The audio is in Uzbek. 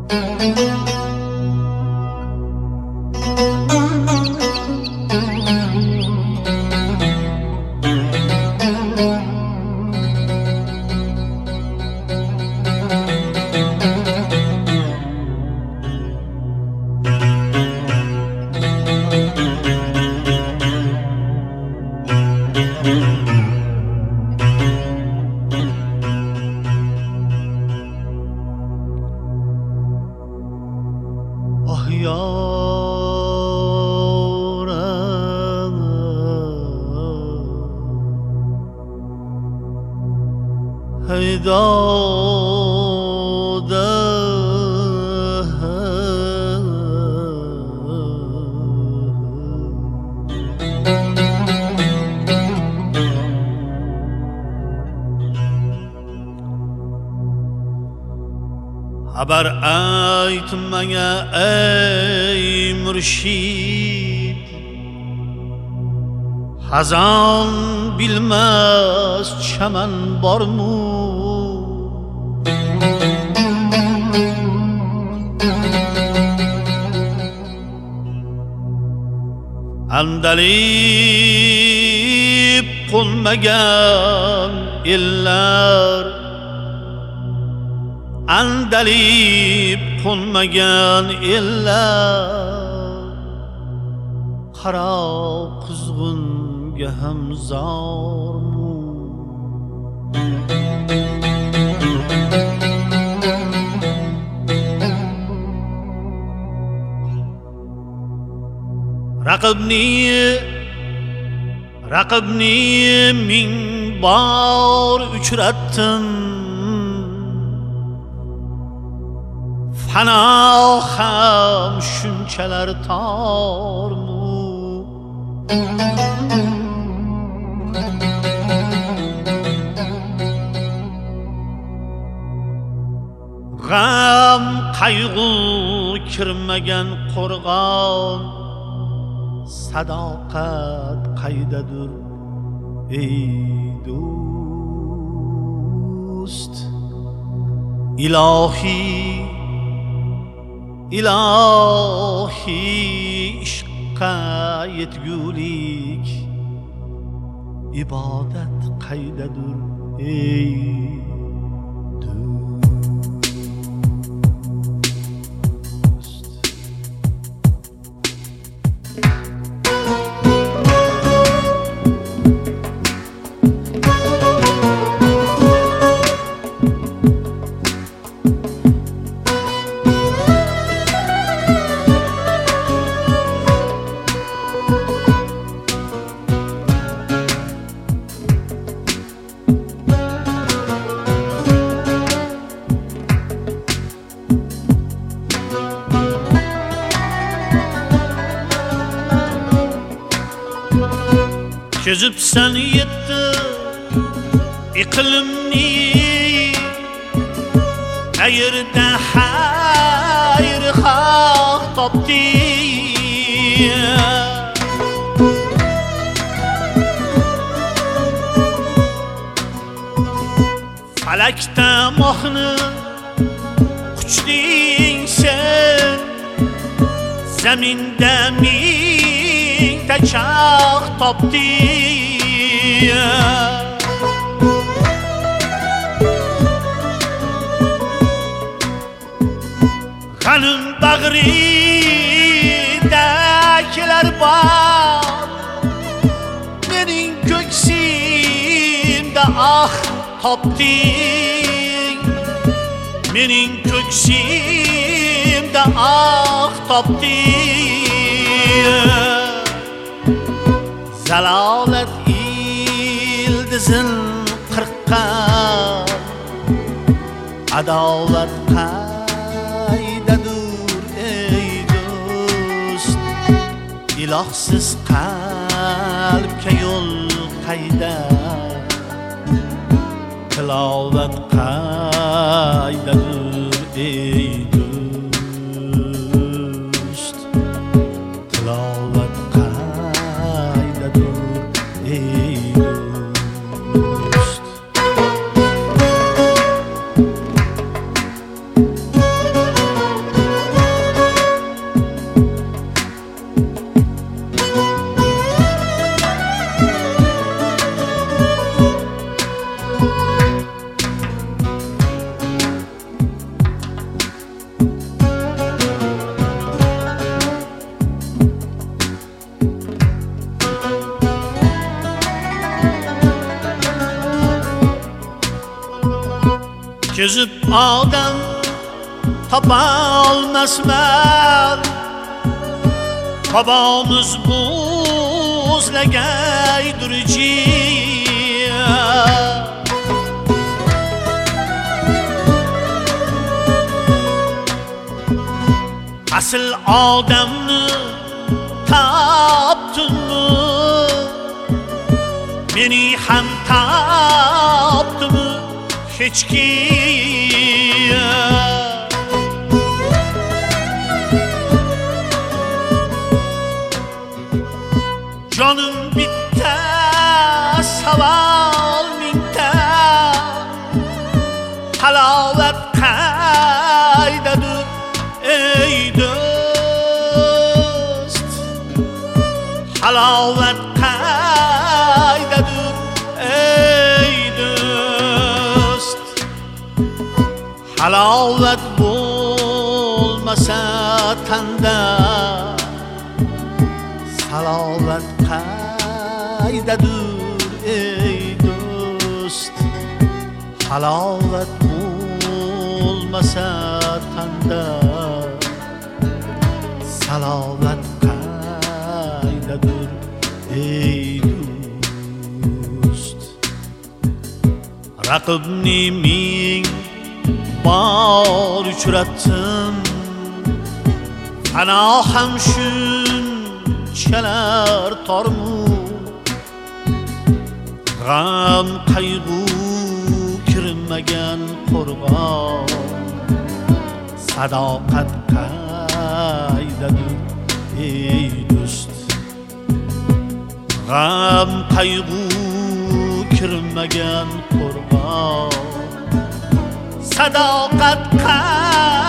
xabar ayt menga ey murshid, xazon bilmas chaman bormu? Andalib qo'nmagan ellar, andalib qo'nmagan ellar, qaro quzg'unga ham zormu? Raqibni ming bor uchratdim, fano ham shunchalar tormu? G'am qayg'u kirmagan qo'rg'on, sadoqat qaydadir ey do'st? Ilohiy ishqqa yetgulik, ibodat qaydadir ey Cho'zibsan yetti iqlimni, qayerda xayr xoh topding? Falakda mohni quchding sen, zaminda mingta choh topding. G'anim bag'ridagilar bor, mening ko'ksimda ah topding, mening ko'ksimda ah topding. Zalolat ildizin qirqqan, adolat qaydadir ey do'st? Ilohsiz qalbga yo'l qayda, tilovat qaydadir ey do'st? Tilovat qaydadir ey do'st? yüzüp odam topolmasman, bobomiz buzlagaydir jiyan. Asl odamni topdimmi, meni ham topdimi hech kim? Jonim bitta, savol mingta, halovat qaydadir ey do'st? Halovat qaydadir ey do'st? Halovat bo'lmasa tanda, salovat qaydadir ey do'st? Halovat bo'lmasa tanda, salovat qaydadir ey do'st? Raqibni ming bor uchratdim, ana ham shunchalar tormu, g'am qayg'u kirmagan qo'rg'on, sadoqat qaydadir ey do'st? G'am qayg'u kirmagan qo'rg'on, sadoqat